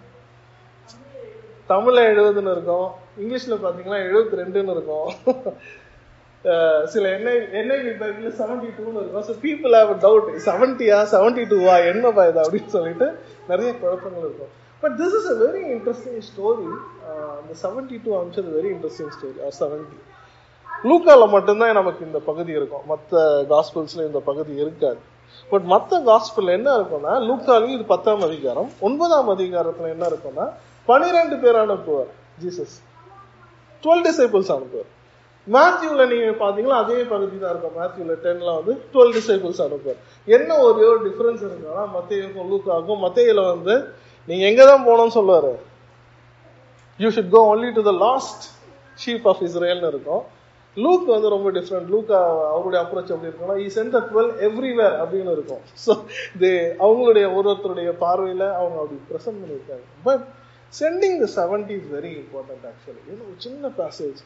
தமிழ்ல 70ன்னு இருக்கும், இங்கிலீஷ்ல பாத்தீங்கன்னா 72ன்னு இருக்கும். சில NIV பைபிள்ல 72ன்னு இருக்கும். So people have a doubt, 70-ஆ 72-வா என்னப்பா இது அப்படின்னு சொல்லிட்டு நிறைய குழப்பங்கள் இருக்கும். But this is a very interesting story. The 72 அமைச்சது very interesting story. or 70. லூக்கால மட்டும்தான் நமக்கு இந்த பகுதி இருக்கும், மற்ற காஸ்பிள்ஸ்ல இந்த பகுதி இருக்காது. பட் மற்ற காஸ்பிள் என்ன இருக்கும்னா, லூக்காலையும் இது 10ஆம் அதிகாரம், 9ஆம் அதிகாரத்துல என்ன இருக்கும்னா, 12 பேர் அனுப்புவார் ஜீசஸ், 12 disciples அனுப்புவார். மேத்யூல நீங்க பாத்தீங்கன்னா அதே பகுதி தான் இருக்கும். மேத்யூல 10ல வந்து 12 disciples அனுப்புவார். என்ன ஒரு டிஃபரன்ஸ் இருக்குன்னா, மத்தேயுக்கும் லூக்காவுக்கும், மத்தேயுல வந்து நீங்க எங்கதான் போகணும்னு சொல்லுவாரு, you should go only to the lost sheep of இஸ்ரேல்னு இருக்கும். லூக் வந்து ரொம்ப டிஃப்ரெண்ட். லூக்கா அவருடைய அப்ரோச் எப்படி இருக்குன்னா, he sent the 12 everywhere அப்படின்னு இருக்கும். ஸோ அவங்களுடைய ஒருத்தருடைய பார்வையில அவங்க அப்படி ப்ரெசென்ட் பண்ணியிருக்காங்க. But sending the 70 is very important actually. ஒரு சின்ன பேசேஜ்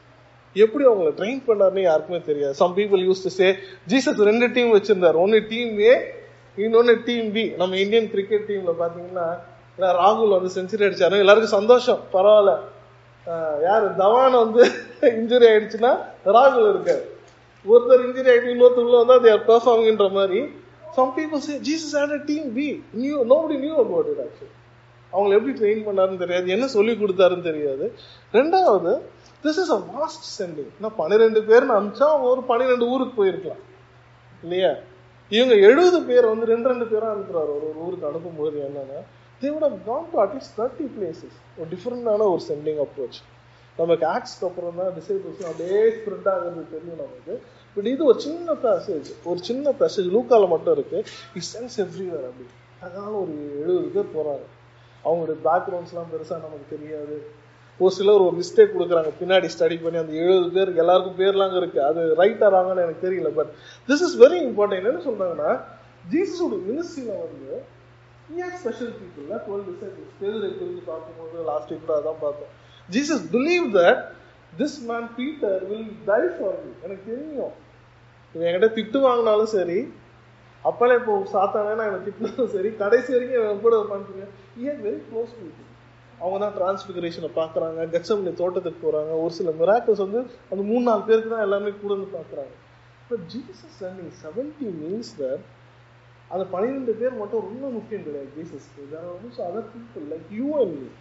எப்படி அவங்களை ட்ரெயின் பண்ணாருன்னு யாருக்குமே தெரியாது. Some people use to say Jesus 2 team வச்சிருந்தார், ஒன்னு டீம் ஏ, இன்னொன்னு டீம் பி. நம்ம இந்தியன் கிரிக்கெட் டீம்ல பாத்தீங்கன்னா ராகுல் வந்து செஞ்சுரி அடிச்சாரு, எல்லாருக்கும் சந்தோஷம், பரவாயில்ல. யாரு தவான் வந்து இன்ஜுரி ஆயிடுச்சுன்னா ராகுல் இருக்காரு, ஒருத்தர் இன்ஜுரி ஆயிட்டு இன்னொருத்தருக்குள்ள வந்தா they are performing மாதிரி. Some people say Jesus had a team B. Nobody knew about it actually. அவங்களை எப்படி ட்ரெயின் பண்ணாருன்னு தெரியாது, என்ன சொல்லி கொடுத்தாருன்னு தெரியாது. ரெண்டாவது, this is a vast sending. 12 பேர்னு அனுப்பிச்சா அவங்க ஒரு 12 ஊருக்கு போயிருக்கலாம் இல்லையா? இவங்க 70 பேர் வந்து 2 பேரா அனுப்புறாரு ஒரு ஊருக்கு அனுப்பும்போது என்னன்னா, they would have gone to at least 30 places. ஒரு டிஃபரெண்டான ஒரு சென்டிங் அப்ரோச். நமக்கு ஆக்ஸ்க்கு அப்புறம் தான் டிசைபிள்ஸ் அப்படியே ஸ்ப்ரெட் ஆகுறது தெரியும் நமக்கு. பட் இது ஒரு சின்ன பேசேஜ் லூக்கால மட்டும் இருக்கு. இட் சென்ஸ் எவ்ரிவேர் அப்படி. அதனால ஒரு 70 பேர் போறாங்க. அவங்களுடைய பேக்ரவுண்ட்ஸ் எல்லாம் பெருசா நமக்கு தெரியாது. ஒரு சிலர் ஒரு மிஸ்டேக் கொடுக்குறாங்க பின்னாடி ஸ்டடி பண்ணி, அந்த 70 பேருக்கு எல்லாருக்கும் பேர்லாம் இருக்கு, அது ரைட் ஆறாங்கன்னு எனக்கு தெரியல. But this is very important. என்ன சொல்றாங்கன்னா, ஜீசஸோட மினிஸ்ட்ரியில வந்து ஸ்பெஷல் பீப்புள் 12 disciples பேதுரை குறித்து பார்க்கும்போது லாஸ்ட் வீக் கூட அதான் பார்த்தோம். Jesus believe that this man Peter will die for me. எனக்கு தெரியும் இவன் என்கிட்ட திட்டு வாங்கினாலும் சரி, அப்பளே இப்போ சாத்தானே எனக்கு திட்டினாலும் சரி, கடைசி வரைக்கும் இவன் கூட இருப்பான்னு. Very close people. அவங்க தான் டிரான்ஸ்பிகரேஷனை பார்க்குறாங்க, கெத்செமனே தோட்டத்துக்கு போகிறாங்க. ஒரு சில மிராக்கிள்ஸ் வந்து அந்த 3-4 பேருக்கு தான் எல்லாமே கூட வந்து பார்க்குறாங்க. But Jesus sending 70 means that அந்த 12 பேர் மட்டும் ரொம்ப முக்கியம் கிடையாது ஜீசஸ்க்கு. there are also other people like you and me,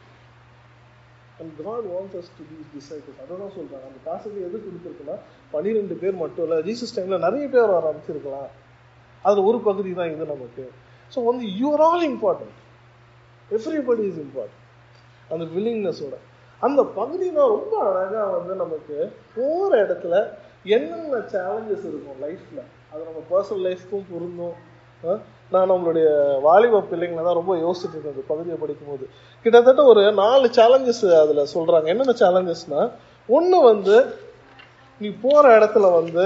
and God wants us to be disciples. அதான் சொல்றாங்க. அந்த பாசத்தை எது கொடுத்துருக்குன்னா 12 பேர் மட்டும் இல்லை, ஜீசஸ் டைம்ல நிறைய பேர் வர ஆரம்பிச்சிருக்கலாம். அதுல ஒரு பகுதி தான் இது நமக்கு. ஸோ வந்து you are all important, everybody is important. அந்த வில்லிங்னஸோட அந்த பகுதி தான் ரொம்ப அழகா வந்து நமக்கு போற இடத்துல என்னென்ன சேலஞ்சஸ் இருக்கும் லைஃப்ல, அது நம்ம பர்சனல் லைஃப்க்கும் பொருந்தும். நான் நம்மளுடைய வாலிப பிள்ளைங்களை தான் ரொம்ப யோசிச்சுட்டு இருக்கேன் இந்த பகுதியை படிக்கும்போது. கிட்டத்தட்ட ஒரு 4 சேலஞ்சஸ் அதுல சொல்றாங்க. என்னென்ன சேலஞ்சஸ்னா, ஒண்ணு வந்து நீ போற இடத்துல வந்து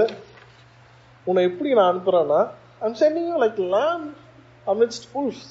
உன்னை எப்படி நான் அனுப்புறேன்னா, I'm sending you like lamb amidst wolves.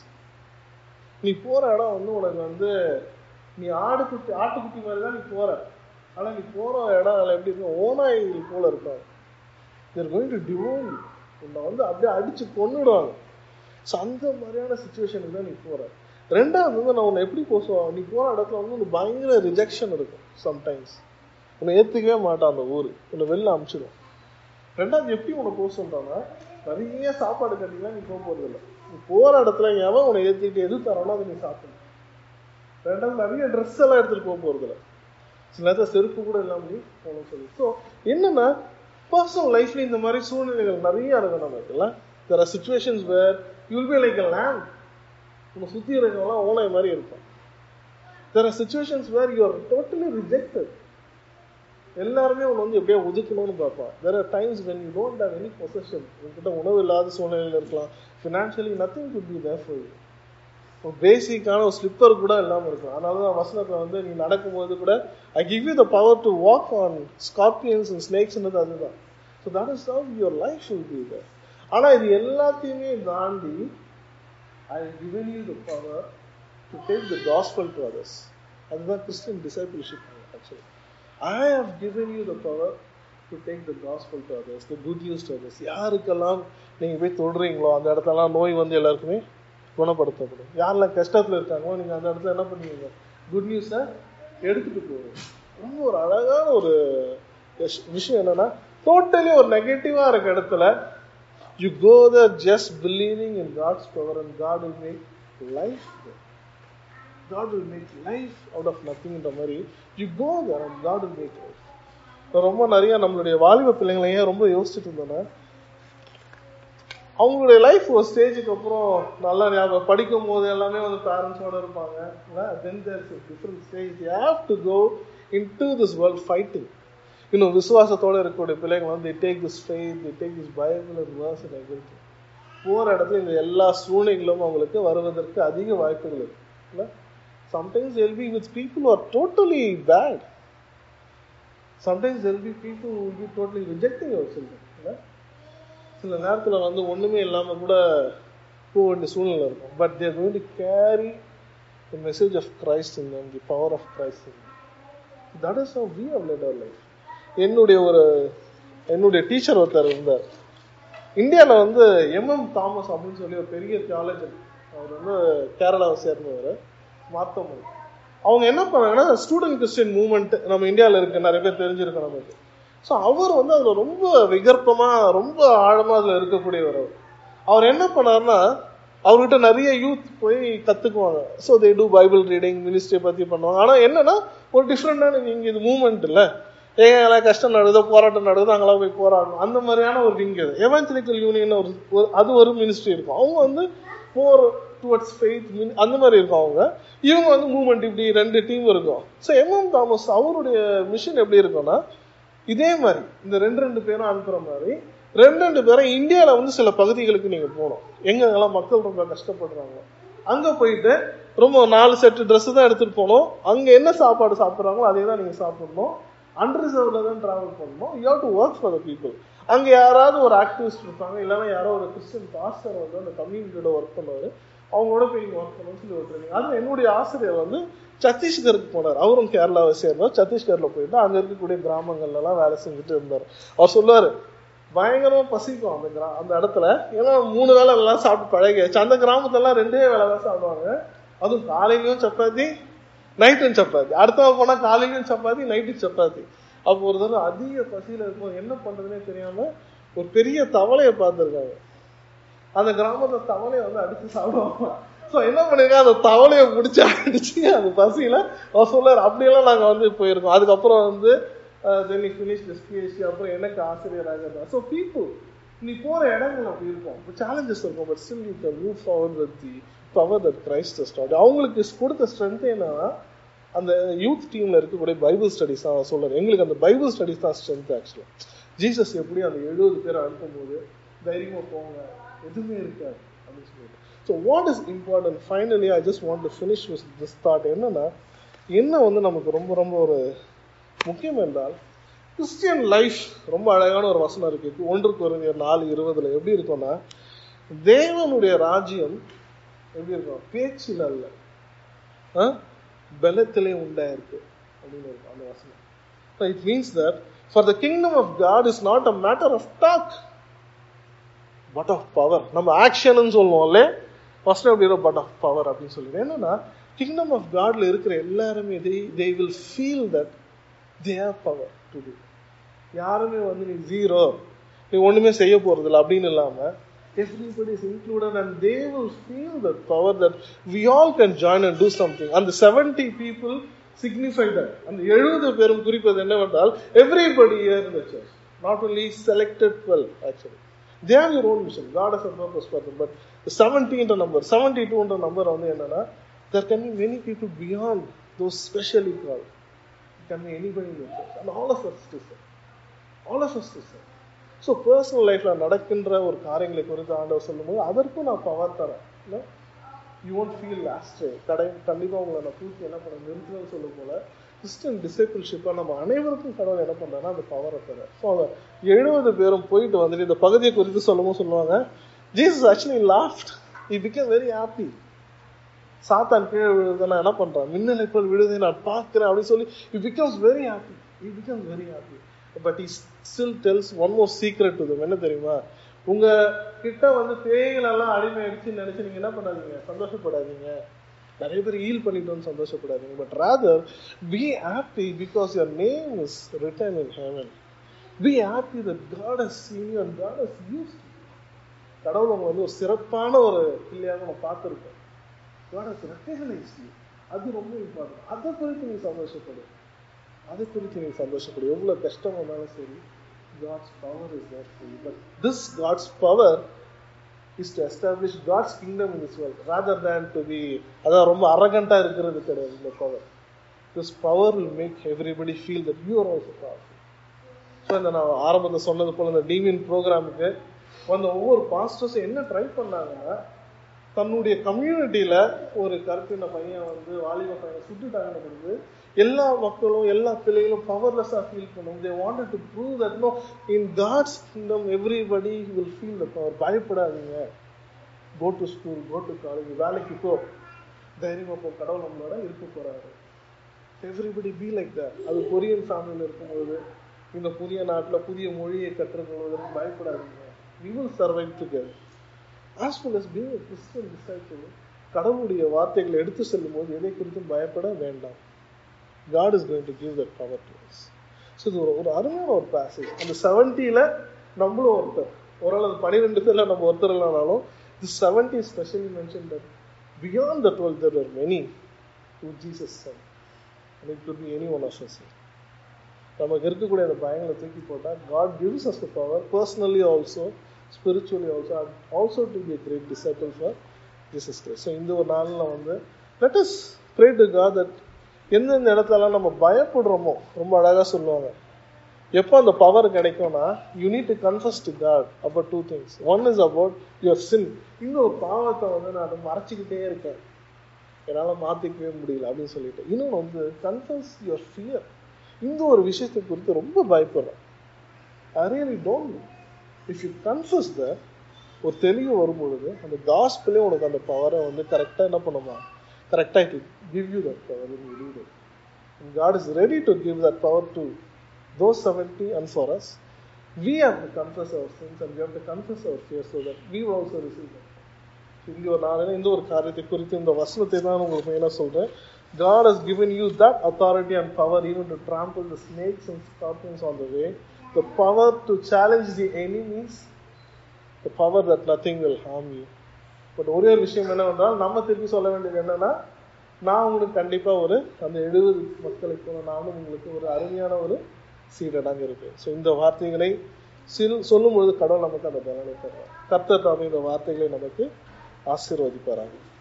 நீ போற இடம் வந்து உனக்கு வந்து நீ ஆட்டுக்குட்டி மாதிரி தான் நீ போற. ஆனா நீ போற இடம் எப்படி இருக்கும், ஓநாய்கள் போல இருக்காங்க. They're going to devour you. உன்னை வந்து அப்படியே அடிச்சு கொன்னுடுவாங்க. ஸோ அந்த மாதிரியான சுச்சுவேஷனுக்கு தான் நீ போற. ரெண்டாவது வந்து நான் உன்னை எப்படி போசுவாங்க, நீ போற இடத்துல வந்து உனக்கு பயங்கர ரிஜெக்ஷன் இருக்கும். சம்டைம்ஸ் உன்னை ஏற்றுக்கவே மாட்டான் அந்த ஊர், உன்னை வெளில அனுப்பிச்சிடும். ரெண்டாவது எப்படி உன்னை போக சொல்றான்னா, நிறைய சாப்பாடு கட்டிலாம் நீ போக போறது இல்லை. நீ போற இடத்துல எவன் உன்னை ஏற்றிக்கிட்டு எது தரானோ அதை நீ சாப்பிடணும். ரெண்டாவது நிறைய ட்ரெஸ் எல்லாம் எடுத்துட்டு போக போறது இல்லை, சில நேரத்தில் செருப்பு கூட இல்லாம நீ போகணும்னு சொல்லி. ஸோ என்னன்னா, பர்சனல் லைஃப்ல இந்த மாதிரி சூழ்நிலைகள் நிறைய இருக்கு நமக்குல்ல. there are situations where you will be like a lamb. உன்னை சுத்தி இருக்கவங்களாம் ஓனாய் மாதிரி இருக்கும். there are situations where you are totally rejected. எல்லாருமே உன்னை வந்து எப்படியா ஒதுக்கணும்னு பார்ப்பான். there are times when you don't have any possession. உங்ககிட்ட உணவு இல்லாத சூழ்நிலையில் இருக்கலாம், financially nothing could be there for you. பேசிக்கான ஒரு ஸ்லிப்பர் கூட இல்லாமல் இருக்கும். அதனாலதான் வசனத்துல வந்து நீ நடக்கும்போது கூட I give you the power to walk on scorpions and snakes. அதுதான். So that is how your life will be there. ஆனா இது எல்லாத்தையுமே தாண்டி I have given you the power to take the gospel to others. அதுதான் Christian discipleship actually. I have given you the power to take the gospel to others, the good news to others. யாருக்கெல்லாம் நீங்க போய் தொடுறீங்களோ அந்த இடத்தெல்லாம் நோய் வந்து எல்லாருக்குமே குணப்படுத்தப்படும். யாரெல்லாம் கஷ்டத்துல இருக்காங்களோ நீங்க அந்த இடத்துல என்ன பண்ணுவீங்க, குட் நியூஸை எடுத்துட்டு போவீங்க. ரொம்ப ஒரு அழகான ஒரு விஷயம் என்னன்னா, டோட்டலி ஒரு நெகட்டிவா இருக்க இடத்துல you go there just believing in God's power and God will make life there. God will make life out of nothing. இந்த மாதிரி you go there and God will make life. ரொம்ப நிறைய நம்மளுடைய வாலிப பிள்ளைங்களையும் ரொம்ப யோசிச்சுட்டு இருந்தோன்னா, அவங்களுடைய லைஃப் ஒரு ஸ்டேஜுக்கு அப்புறம் நல்லா ஞாபகம், படிக்கும் போது எல்லாமே வந்து பேரண்ட்ஸோட இருப்பாங்க. then there's a different stage. You have to go into this world fighting. இன்னும் விசுவாசத்தோட இருக்கக்கூடிய பிள்ளைங்க வந்து they take this faith, they take this Bible and verse and everything. போற இடத்துல இந்த எல்லா சூழ்நிலைகளும் அவங்களுக்கு வருவதற்கு அதிக வாய்ப்புகள் இருக்கு. Sometimes they'll be with people who are totally bad. Sometimes there'll be people who will be totally rejecting your children. சில நேரத்துல வந்து ஒண்ணுமே இல்லாம கூட போக வேண்டிய சூழ்நிலை இருக்கும். But they are going to carry the message of Christ in them, the power of Christ in them. That is how we have led our life. என்னுடைய டீச்சர் ஒருத்தர் இருந்தார். இந்தியாவில் வந்து எம்எம் தாமஸ் அப்படின்னு சொல்லி ஒரு பெரிய தியாலஜன், அவர் வந்து கேரளாவை சேர்ந்தவர், மாத்தமன். அவங்க என்ன பண்ணாங்கன்னா ஸ்டூடெண்ட் கிறிஸ்டியன் மூவ்மெண்ட் நம்ம இந்தியாவில் இருக்கு, நிறைய பேர் தெரிஞ்சிருக்கோம் நமக்கு. ஸோ அவர் வந்து அதில் ரொம்ப விகற்பமா ரொம்ப ஆழமா அதில் இருக்கக்கூடியவர். அவர் என்ன பண்ணாருன்னா அவர்கிட்ட நிறைய யூத் போய் கத்துக்குவாங்க. So they do Bible reading, மினிஸ்ட்ரியை பத்தி பண்ணுவாங்க. ஆனால் என்னன்னா ஒரு டிஃப்ரெண்டான, இங்க இது மூவ்மெண்ட் இல்லை, எல்லாம் கஷ்டம் நடக்குதோ போராட்டம் நடக்குதோ அங்கெல்லாம் போய் போராடணும், அந்த மாதிரியான ஒரு விங். அது எவாஞ்சலிக்கல் யூனியன் அது ஒரு மினிஸ்ட்ரி இருக்கும். அவங்க வந்து மோர் டுவர்ட்ஸ் ஃபெய்த் அந்த மாதிரி இருக்கும். இவங்க வந்து மூவ்மெண்ட், இப்படி 2 டீம் இருக்கும். ஸோ எம்எம் தாமஸ் அவருடைய மிஷன் எப்படி இருக்கும்னா இதே மாதிரி இந்த 2 பேரும் அனுப்புற மாதிரி 2 பேரும் இந்தியாவில் வந்து சில பகுதிகளுக்கு நீங்க போகணும், எங்கெல்லாம் மக்கள் ரொம்ப கஷ்டப்படுறாங்க அங்க போயிட்டு ரொம்ப 4 செட்டு ட்ரெஸ் தான் எடுத்துட்டு போகணும். அங்க என்ன சாப்பாடு சாப்பிட்றாங்களோ அதே தான் நீங்க சாப்பிடணும். அன்ரிசர்வ்ல தான் டிராவல் பண்ணணும். You have to work for the people. அங்க யாராவது ஒரு ஆக்டிவிஸ்ட் இருப்பாங்க, இல்லைன்னா யாரோ ஒரு கிறிஸ்டியன் பாஸ்டர் வந்து அந்த கம்யூனிட்டியோட ஒர்க் பண்ணுவாரு, அவங்களோட போய் நீங்க ஒர்க் பண்ணணும்னு சொல்லி ஒரு ட்ரைனிங். அது என்னுடைய ஆசிரியர் வந்து சத்தீஸ்கருக்கு போனார். அவரும் கேரளாவை சேர்ந்தார். சத்தீஸ்கர்ல போயிட்டு அங்க இருக்கக்கூடிய கிராமங்கள்ல எல்லாம் வேலை செஞ்சுட்டு இருந்தார். அவர் சொல்லுவாரு பயங்கரமா பசிக்கும் அந்த இடத்துல, ஏன்னா 3 வேளை எல்லாம் சாப்பிட்டு பழகியாச்சு. அந்த கிராமத்துல எல்லாம் 2 வேளை தான் சாப்பிடுவாங்க. அதுவும் காலையிலயும் சப்பாத்தி, நைட்டும் சப்பாத்தி. அடுத்தவங்க போனா காலையிலயும் சப்பாத்தி, நைட்டும் சப்பாத்தி. அப்போ ஒரு தடவை அதிக பசியில இருக்கும், என்ன பண்றதுன்னே தெரியாம ஒரு பெரிய தவளையை பார்த்திருக்காங்க. அந்த கிராமத்துல தவளையை வந்து அடிச்சு சாப்பிடுவாங்க. ஸோ என்ன பண்ணிருக்காங்க, அந்த தவளையை பிடிச்சி அடிச்சு அந்த பசியில அவர் சொல்லாரு. அப்படியெல்லாம் நாங்க வந்து போயிருக்கோம். அதுக்கப்புறம் வந்து then he finished his PhD. அப்புறம் எனக்கு ஆசிரியராக இருந்தார். ஸோ பீப்புள் நீ போற இடங்கள் அப்படி இருக்கும், சேலஞ்சஸ் இருக்கும், but still you can move forward with the power that Christ has taught. அவங்களுக்கு கொடுத்த ஸ்ட்ரென்த் என்னன்னா அந்த யூத் டீம்ல இருக்கக்கூடிய பைபிள் ஸ்டடிஸ் தான் சொல்றாரு. எங்களுக்கு அந்த பைபிள் ஸ்டடிஸ் தான் ஸ்ட்ரென்த். ஆக்சுவலா ஜீசஸ் எப்படி அந்த 70 பேரை அனுப்பும் போது தைரியமா போங்க, எதுவுமே இருக்காது அப்படின்னு சொல்லிட்டு. So what is important finally I just want to finish with this thought. என்னன்னா என்ன வந்து நமக்கு ரொம்ப ரொம்ப ஒரு முக்கியம் என்றால் கிறிஸ்டியன் லைஃப் ரொம்ப அழகான ஒரு வசனம் இருக்கு. 1 கொரிந்தியர் 4:20 எப்படி இருக்கும்னா தேவனுடைய ராஜ்யம் எப்படி இருக்கும், பேச்சில் அல்ல பலத்திலே உண்டாயிருக்கு அப்படின்னு இருக்கும் அந்த வசனம். It means that for the kingdom of God is not a matter of talk but of power. நம்ம ஆக்ஷன் சொல்லுவோம்ல, ஃபர்ஸ்ட் எப்படி இருக்கும், but of power அப்படின்னு சொல்லுவோம். என்னன்னா கிங்டம் ஆஃப் காட்ல இருக்கிற எல்லாருமே they will feel that they have power to do. யாருமே வந்து நீ ஜீரோ, நீ ஒண்ணுமே செய்ய போறது இல்லை அப்படின்னு இல்லாம everybody is included and they will feel the power that we all can join and do something. And the 70 people signify that. And the 70 பேரும் குறிப்பது என்னவென்றால் everybody here in the church, not only selected 12 actually. They have your own mission. God has a purpose for them. But the 70 என்ற number, 72 என்ற number வந்து என்னன்னா there can be many people beyond those specially called. It can be anybody in the church and all of us to say. All of us to say. So personal லைஃப்ல நடக்கின்ற ஒரு காரியங்களை குறித்து ஆண்டவர் சொல்லும்போது அதற்கும் நான் பவர் தரேன். யூ ஒன்ட் ஃபீல் லாஸ்ட் கண்டிப்பா உங்களை நான் தூக்கி என்ன பண்ண நிறுத்துன்னு சொல்லும் போல கிறிஸ்டியன் டிசைபிள்ஷிப்பா நம்ம அனைவருக்கும் கடவுள் என்ன பண்றேன்னா அந்த பவரை தர. ஸோ அவங்க 70 பேரும் போயிட்டு வந்துட்டு இந்த பகுதியை குறித்து சொல்லுவாங்க Jesus actually laughed. He became very happy. சாத்தான் கீழே விழுது, நான் என்ன பண்றேன், மின்னலை போல் விழுதை நான் பார்க்கிறேன் அப்படின்னு சொல்லி he becomes very happy. He becomes very happy. But he still tells one more secret to them. என்ன தெரியுமா, உங்க கிட்ட வந்து பேய்கள் எல்லாம் அடிமை அடிச்சு நினைச்சு நீங்க என்ன பண்ணாதீங்க, சந்தோஷப்படாதீங்க. நிறைய பேர் ஹீல் பண்ணிட்டோம்னு சந்தோஷப்படாதீங்க. But rather be happy because your name is written in heaven. Be happy that God has seen you and God has used you. கடவுள் உங்க வந்து ஒரு சிறப்பான ஒரு பிள்ளையாக நம்ம பார்த்திருக்கோம். God has recognized you. அது ரொம்ப இம்பார்ட்டன்ட். அதை குறித்து நீ சந்தோஷப்படு, அதை குறித்து நீ சந்தோஷப்படு. எவ்வளவு கஷ்டம் வந்தாலும் சரி, God's power is there for you. But this God's power is to establish God's kingdom in this world rather than to be அதான் ரொம்ப அரகண்டா இருக்கிறது கிடையாது. இந்த power, this power will make everybody feel that you are also powerful. So இந்த நான் ஆரம்பத்தில் சொன்னது போல இந்த டிவின் ப்ரோக்ராமுக்கு வந்த ஒவ்வொரு பாஸ்டர்ஸும் என்ன ட்ரை பண்ணாங்கன்னா, தன்னுடைய கம்யூனிட்டியில ஒரு கருப்பின பையன் வந்து வாலிப பையனை சுட்டுட்டாங்கன்னு பொழுது எல்லா மக்களும் எல்லா பிள்ளைகளும் பவர்லெஸ்ஸா ஃபீல் பண்ணும். They wanted to prove that no, in God's kingdom everybody will feel the power. பயப்படாதீங்க, go to school, go to college, வேலைக்கு போ, தைரியமா போ, கடவுள் நம்மளோட இருக்க போறாரு. Everybody be like that. அது கொரியன் ஃபேமிலியில இருக்கும்போது இந்த புதிய நாட்டுல புதிய மொழியை கற்றுக்கொள்வதற்கு பயப்படாதீங்க. We will survive together. As well as being a Christian disciple, கடவுளுடைய வார்த்தைகளை எடுத்து செல்லும் போது எதை குறித்தும் பயப்பட வேண்டாம். God is going to give that power to us. So இது ஒரு அருமையான ஒரு passage. அந்த 70ல நம்மளும் ஒருத்தர், ஓரளவு 12 பேர்ல நம்ம ஒருத்தர் இல்லைனாலும் the 70 especially mentioned that beyond the 12 there were many who Jesus sent. And it could be any one of us. நமக்கு இருக்கக்கூடிய அந்த பயங்களை தூக்கி போட்டால் God gives us the power personally also, spiritually also, and also to be a great disciple for Jesus Christ. So இந்த ஒரு நாளில் வந்து let us pray to God that எந்தெந்த இடத்துலலாம் நம்ம பயப்படுறோமோ, ரொம்ப அழகாக சொல்லுவாங்க, எப்போ அந்த பவர் கிடைக்கும்னா you need to confess to God about two things. One is about your sin. இந்த ஒரு பாவத்தை வந்து நான் அதை மறைச்சிக்கிட்டே இருக்கேன், என்னால் மாற்றிக்கவே முடியல அப்படின்னு சொல்லிட்டு. இன்னொன்று வந்து confess your fear. இந்த ஒரு விஷயத்தை குறித்து ரொம்ப பயப்படுறேன். I really don't know. If you confess that, ஒரு தெளிவு வரும்பொழுது அந்த காஸ்பிளே உனக்கு அந்த பவரை வந்து கரெக்டாக என்ன பண்ணுமா, கரெக்டாக it will give you that power when you read it. And God is ready to give that power to those 70 and for us. We have to confess our sins and we have to confess our fears so that we will also receive that. இந்த ஒரு நாளில் இந்த ஒரு காரியத்தை குறித்து இந்த வசனத்தை தான் உங்களுக்கு மெயினாக சொல்கிறேன். God has given you that authority and power even to trample the snakes and scorpions on the way, the power to challenge the enemies, the power that nothing will harm you. But ஒரே ஒரு விஷயம் என்னவென்றால் நம்ம திருப்பி சொல்ல வேண்டியது என்னன்னா, நான் உங்களுக்கு கண்டிப்பாக ஒரு அந்த 70 மக்களை போல நானும் உங்களுக்கு ஒரு அருமையான ஒரு சீடனாக இருப்பேன். ஸோ இந்த வார்த்தைகளை சொல்லும் பொழுது கடவுள் நமக்கு அந்த பலனை தருவார். கர்த்தர் தாமே இந்த வார்த்தைகளை நமக்கு ஆசீர்வதிப்பாராங்க.